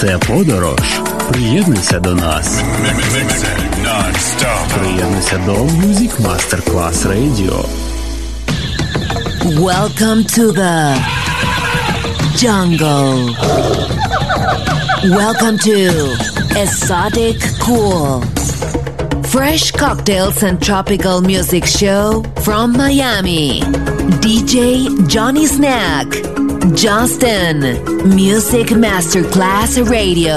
Це подорож. Приєднуйся до нас. Приєднуйся до Music Masterclass Radio. Welcome to the jungle. Welcome to Exotic Cool. Fresh cocktails and tropical music show from Miami. DJ Johnny Snack. Justin. Music Masterclass Radio.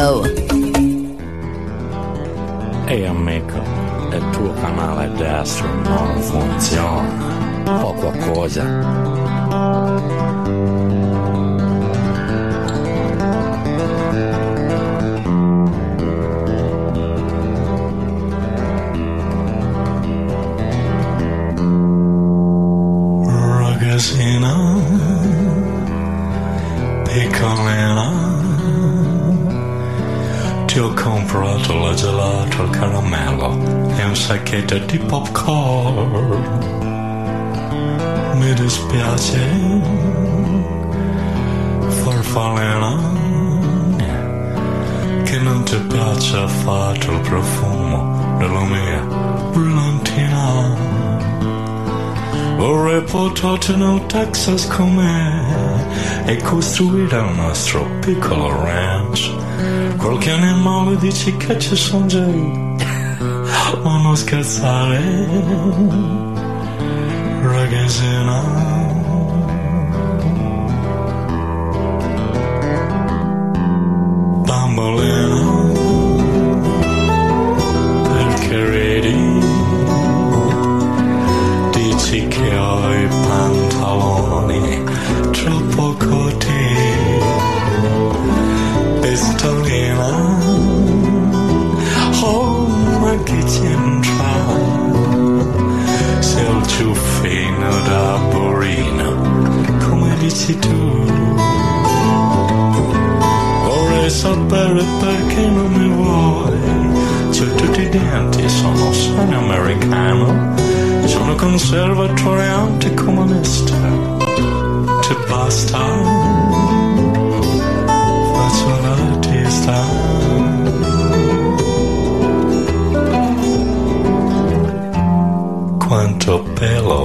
Ehi amico, il tuo canale destro non funziona. Fa qualcosa. Ragazzina, piccolina, ti ho comprato la gelato al caramello e un sacchetto di popcorn. Mi dispiace, farfallina, che non ti piace affatto il profumo della mia brillantina. Vorrei portarti nel Texas con me e costruire il nostro piccolo ranch. Qualche animale dici che ci sono già, ma non scherzare, ragazzina. Bambolina, perché ridi? Dici che ho i pantaloni troppo corti. Pistolina, oh ma che c'entra? Sei il ciuffino da burino, come dici tu. Vorrei sapere perché non mi vuoi. C'ho tutti i denti, sono sogno americano, sono conservatoriante comunista. Ti basta? Faccio l'artista. Quanto pelo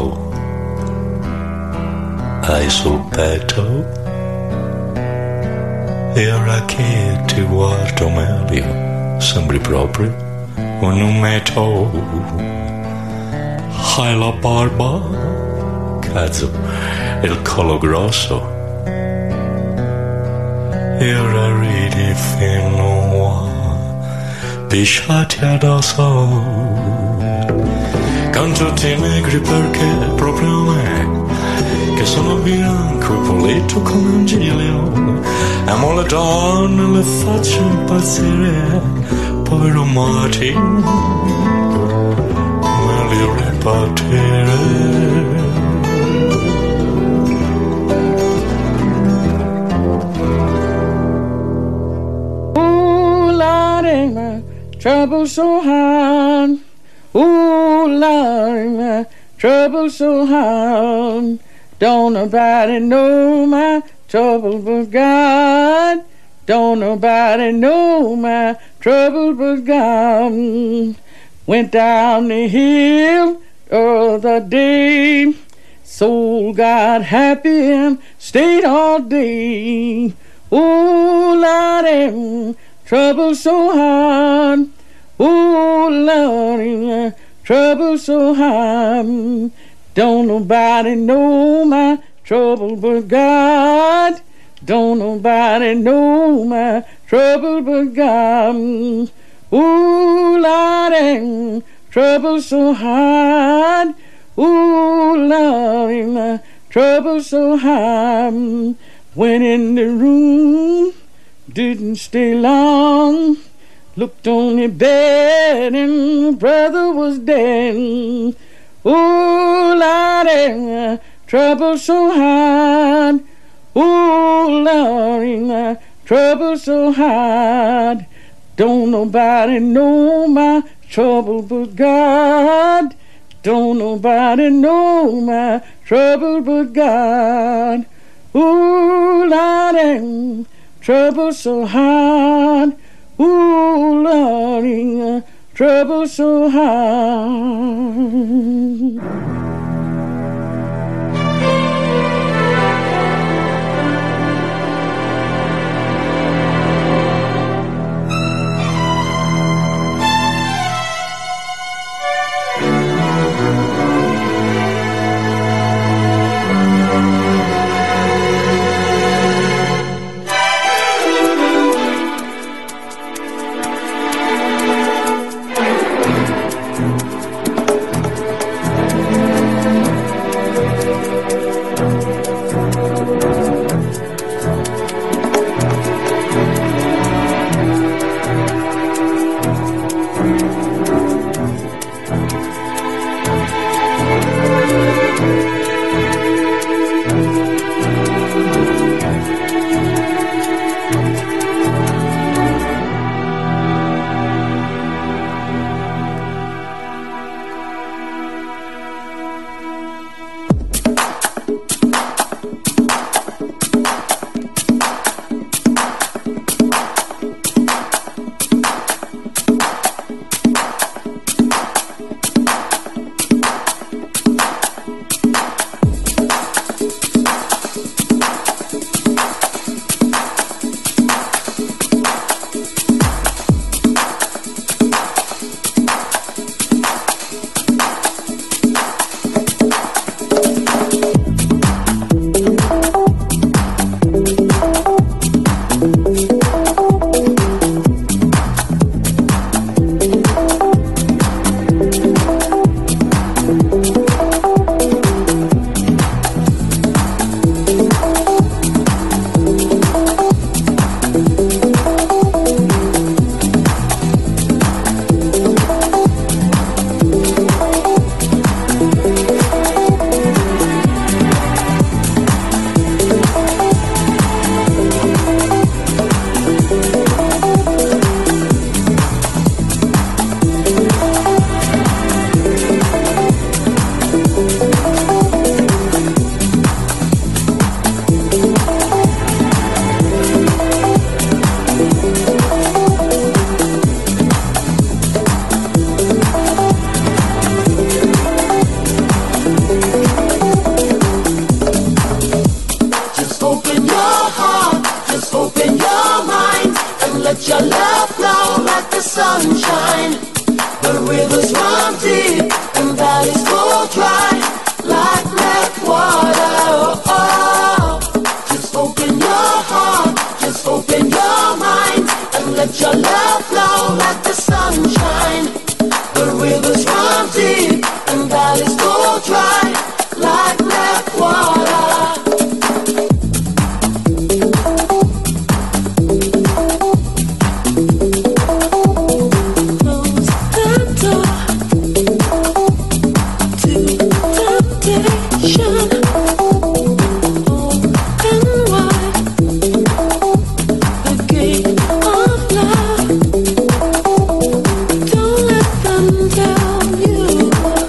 hai sul petto? E ora che ti guardo meglio, sembri proprio un umetto. Hai la barba? Cazzo, il collo grosso. E ora ridi fino a pisciati addosso. Con tutti i negri perché proprio me, che sono bianco e pulito come un giglio. Amo le donne, le faccio impazzire, povero Martin, me li ripartire. Trouble so hard, ooh Lord, my trouble so hard. Don't nobody know my trouble but God. Don't nobody know my trouble but God. Went down the hill the other day, soul got happy and stayed all day. Ooh Lordy, trouble so hard, ooh Lordy, trouble so hard. Don't nobody know my trouble but God. Don't nobody know my trouble but God. Ooh Lordy, trouble so hard, ooh Lordy, my trouble so hard. Went in the room, didn't stay long. Looked on the bed and brother was dead. Ooh, Lordy, trouble so hard. Ooh, Lordy, trouble so hard. Don't nobody know my trouble but God. Don't nobody know my trouble but God. Ooh, Lordy, trouble so hard. Ooh, Lordy, trouble so hard. Don't let them tell you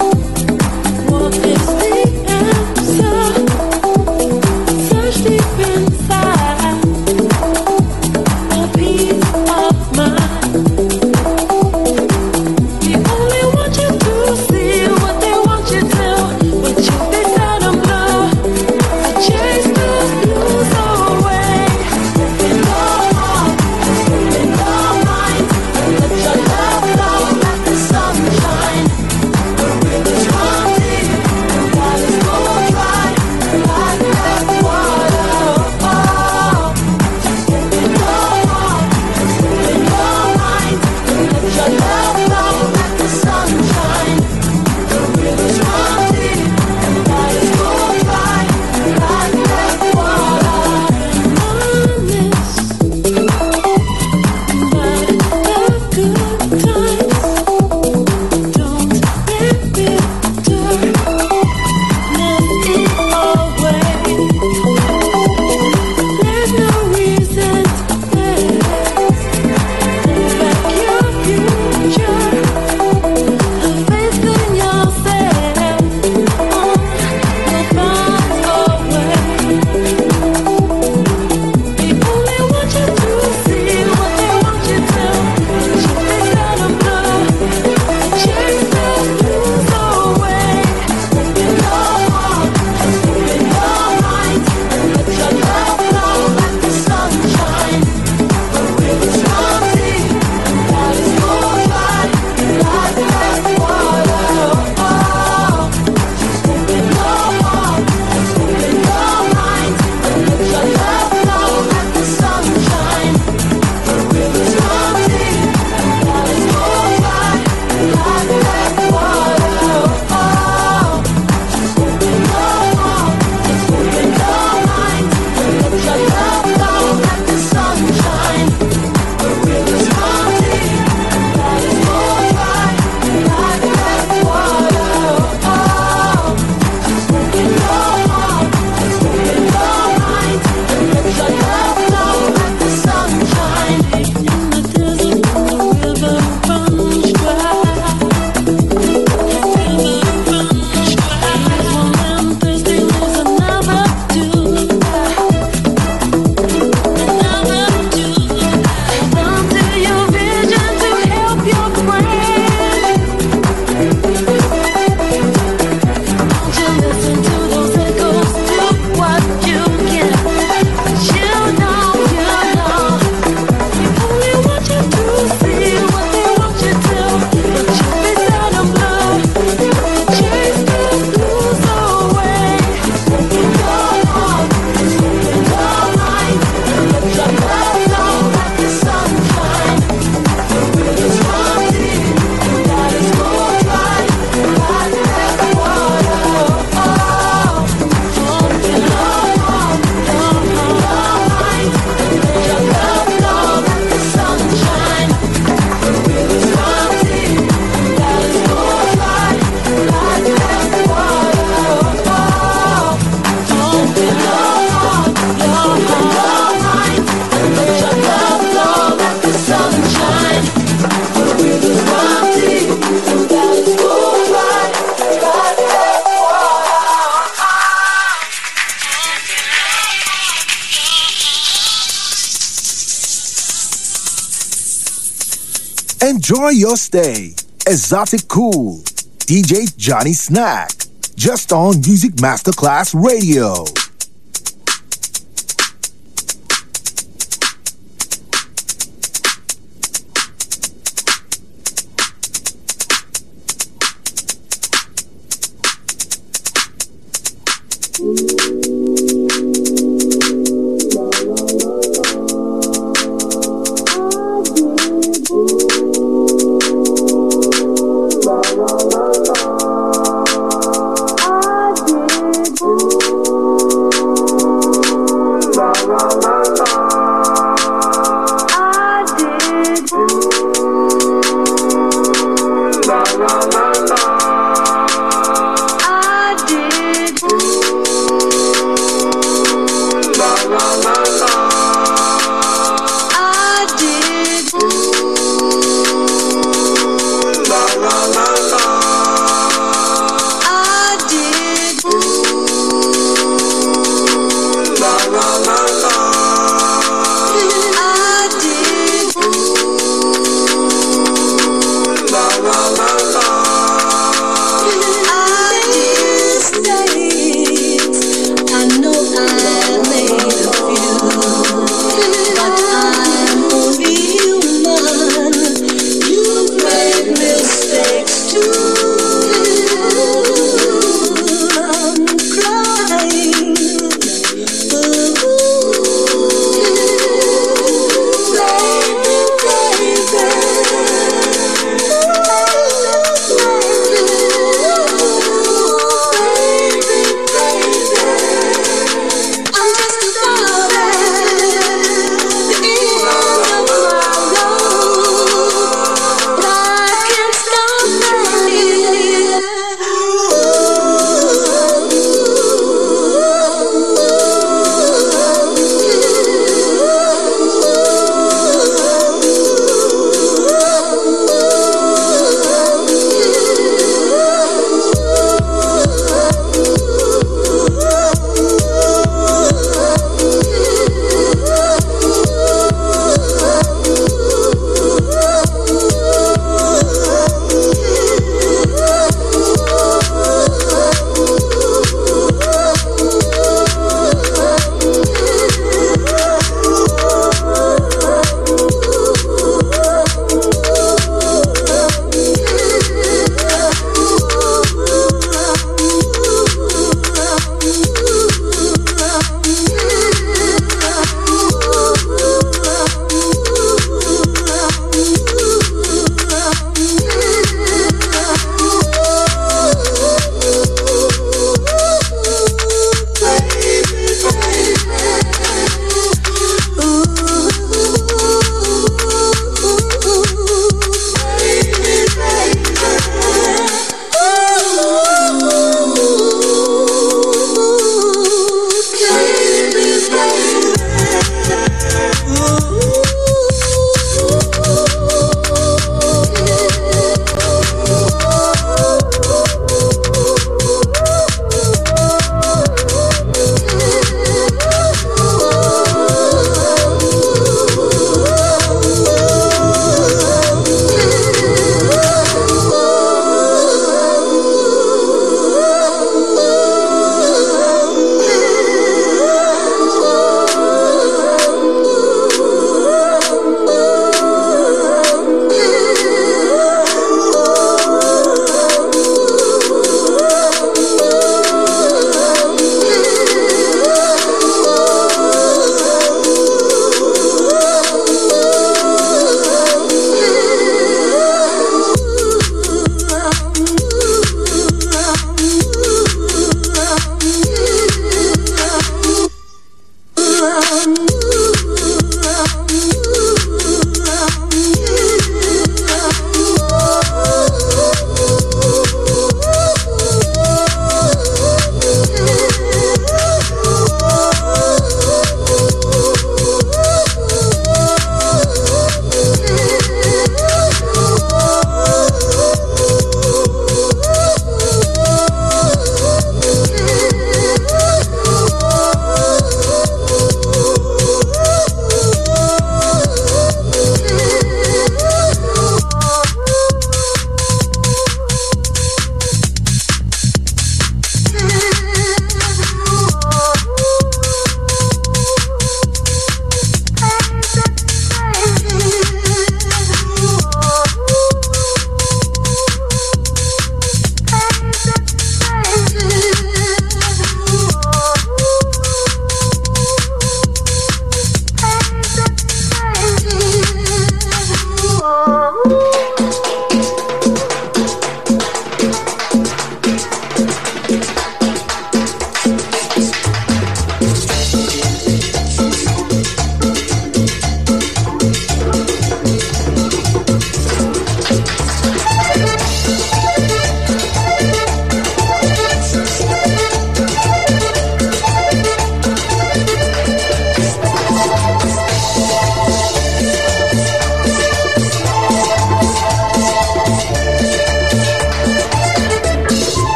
Enjoy your stay. Exotic Cool. DJ Johnny Snack. Just on Music Masterclass Radio.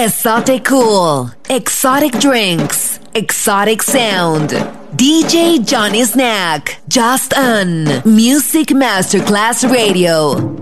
Exotic Cool, exotic drinks, exotic sound. DJ Johnny Snack, just on Music Masterclass Radio.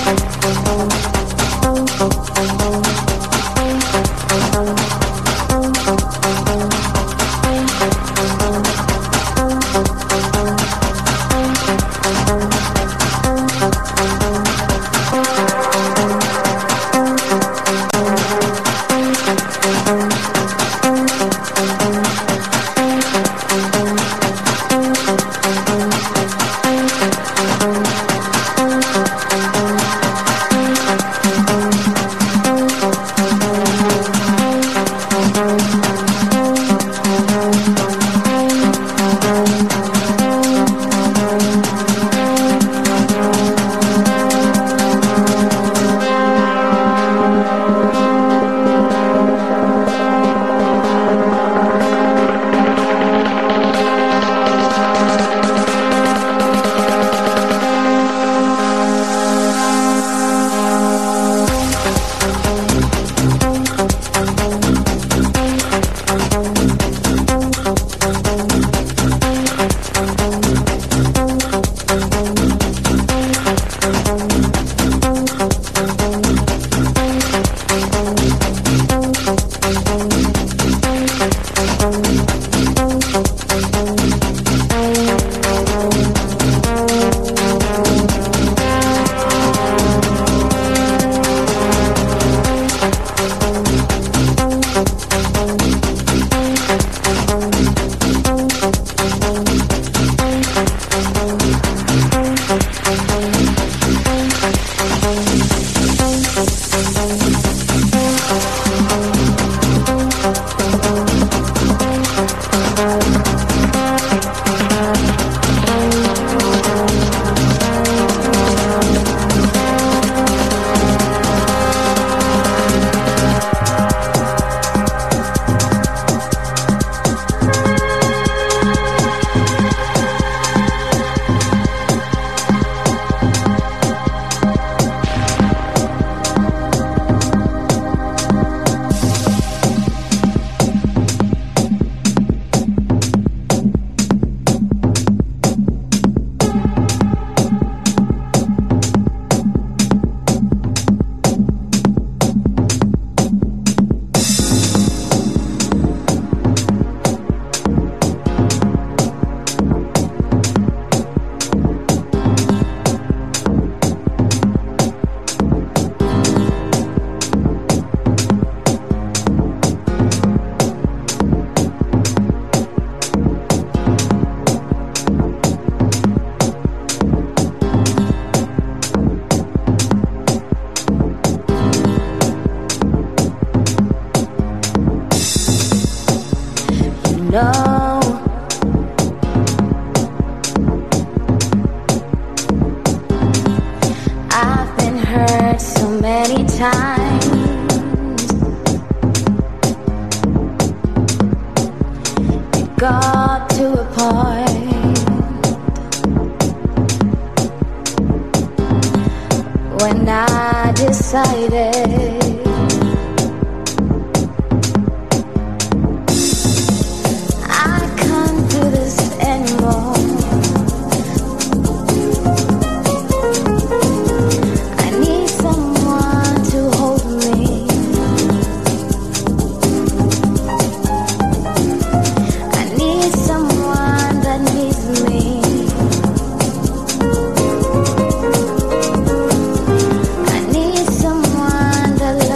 know. I've been hurt so many times. It got to a point when I decided the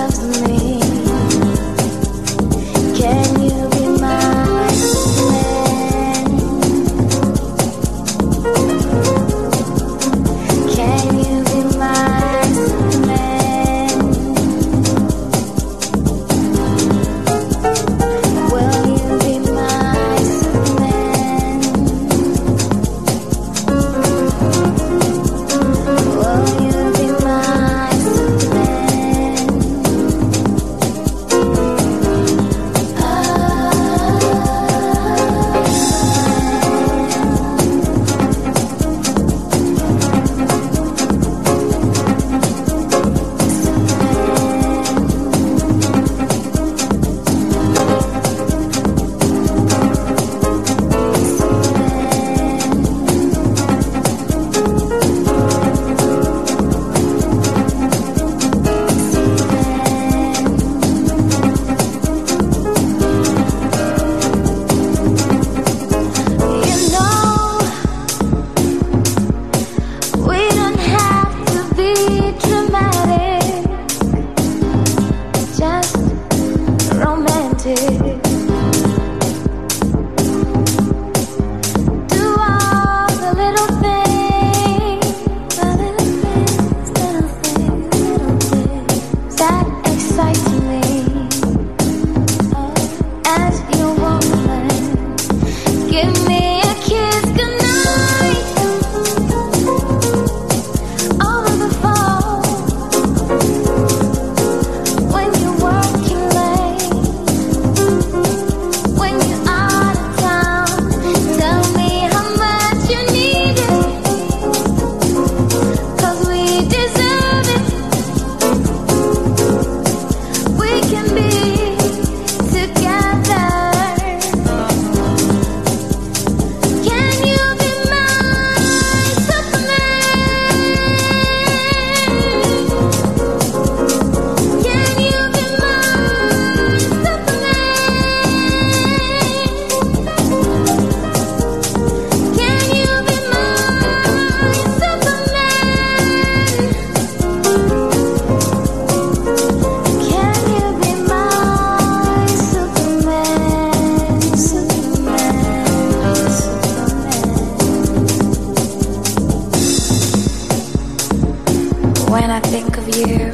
When I think of you,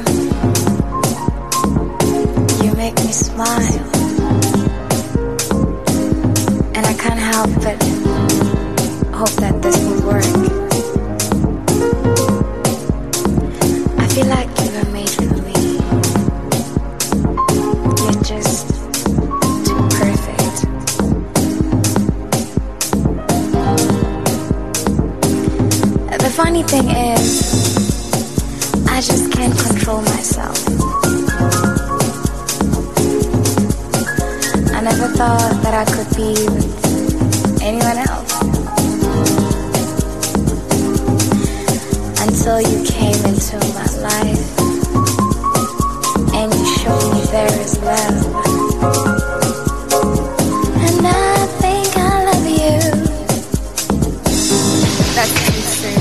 you make me smile, and I can't help but hope that this will work. I feel like you were made for me. You're just too perfect. The funny thing is, I just can't control myself. I never thought that I could be with anyone else until you came into my life and you showed me there is love. And I think I love you. That's true.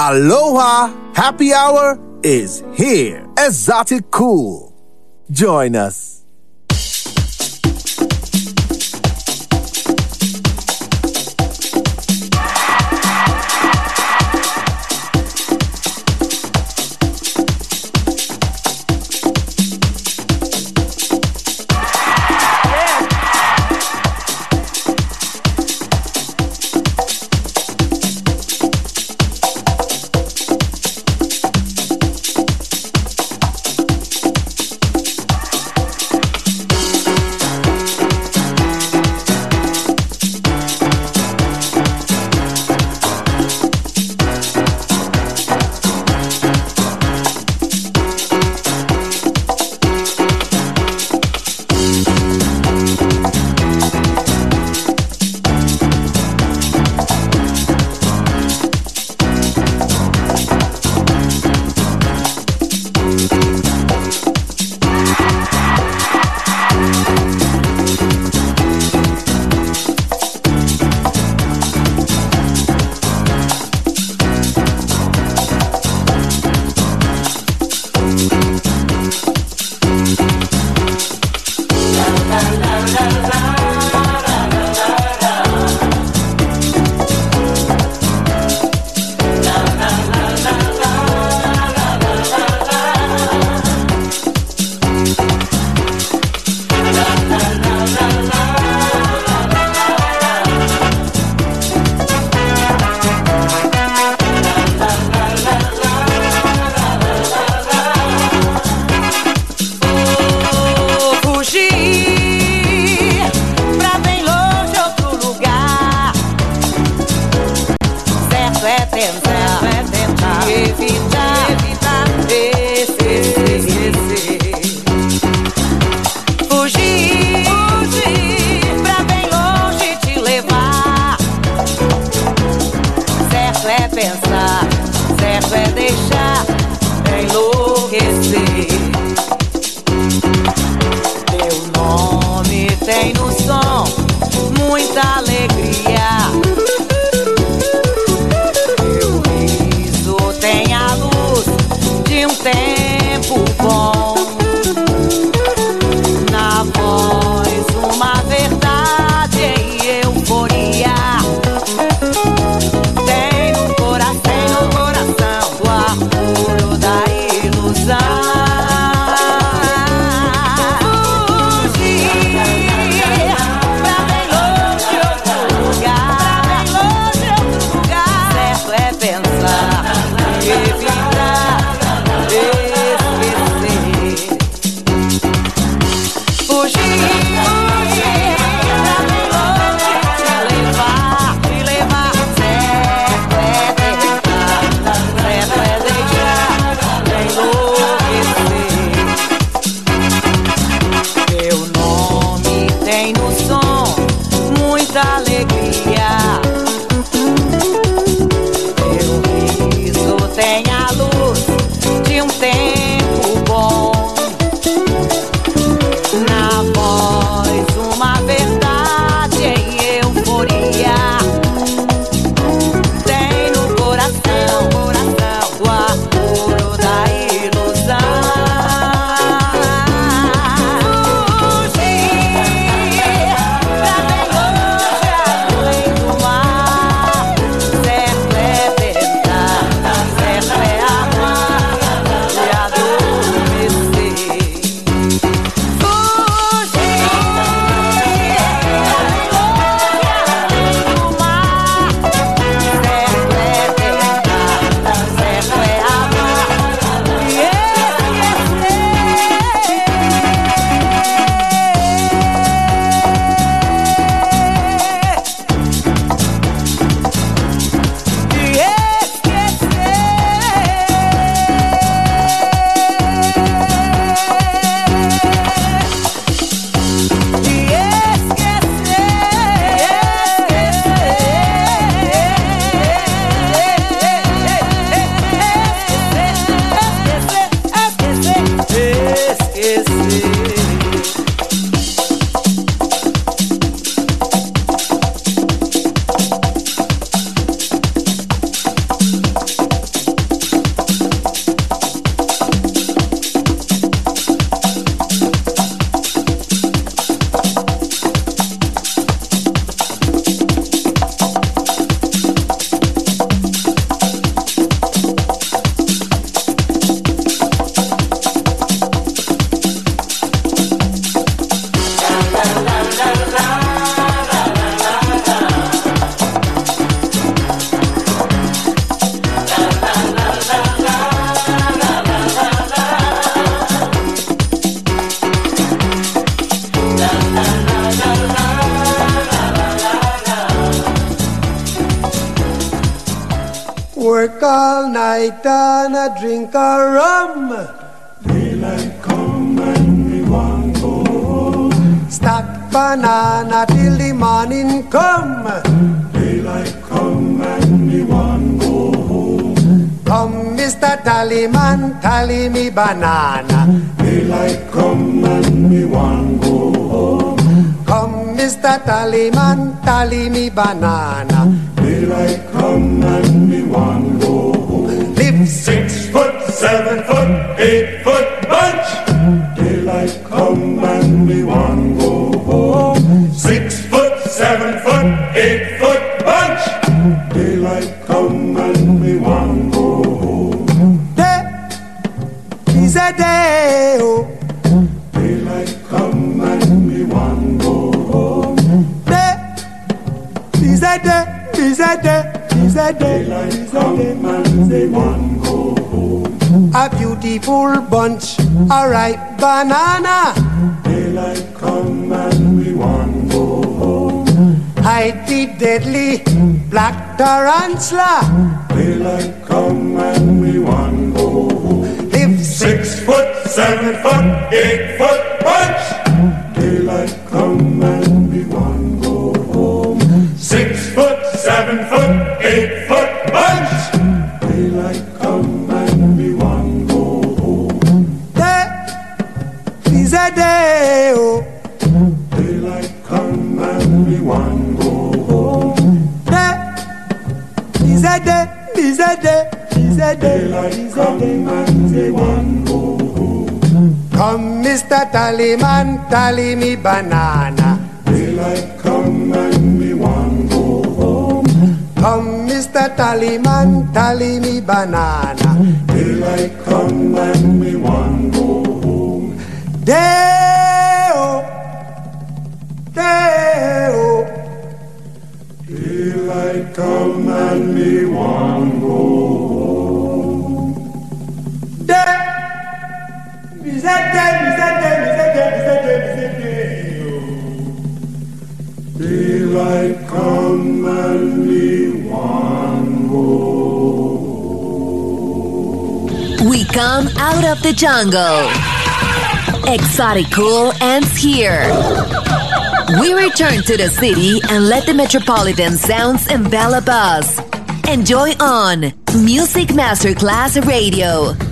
Aloha! Happy Hour is here. Exotic Cool. Join us. all night and a drink a rum. Daylight come and we want go home. Stack banana till the morning come. Daylight come and we want go home. Come, Mr. Tallyman, tally me banana. Daylight come and we want go home. Come, Mr. Tallyman, tally me banana. Daylight come and we want go home. Live 6 foot, 7 foot, 8 foot bunch. Daylight come and we want go home. 6 foot, 7 foot, 8 foot bunch. Daylight come and we want go home. Day is a day, oh. Daylight come and we want go home. Day is a day, is a day, is a day. Daylight come and we want go home. A beautiful bunch, a ripe banana. Daylight come and we want go home. Hide the deadly black tarantula. Daylight come and we want go home. Live 6 foot, 7 foot, 8 foot bunch. Daylight come and we want go home. 6 foot, 7 foot, 8 foot bunch. Daylight come and we want go home. Day is a day, oh. Daylight come and we want go home. Day is a day, is a day, is a day, Daylight is a come day. and we want go home. Come, Mr. Tallyman, tally me banana. Daylight come and we want go home. Come, Mr. Tallyman, tally me banana. Daylight come and we want go home. Day-o, day-o. Daylight come and we want go home. Day, is a day, is a day, is a day, is a day, is a day. Daylight come and we want go home. We come out of the jungle. Exotic Cool ends here. We return to the city and let the metropolitan sounds envelop us. Enjoy on Music Masterclass Radio.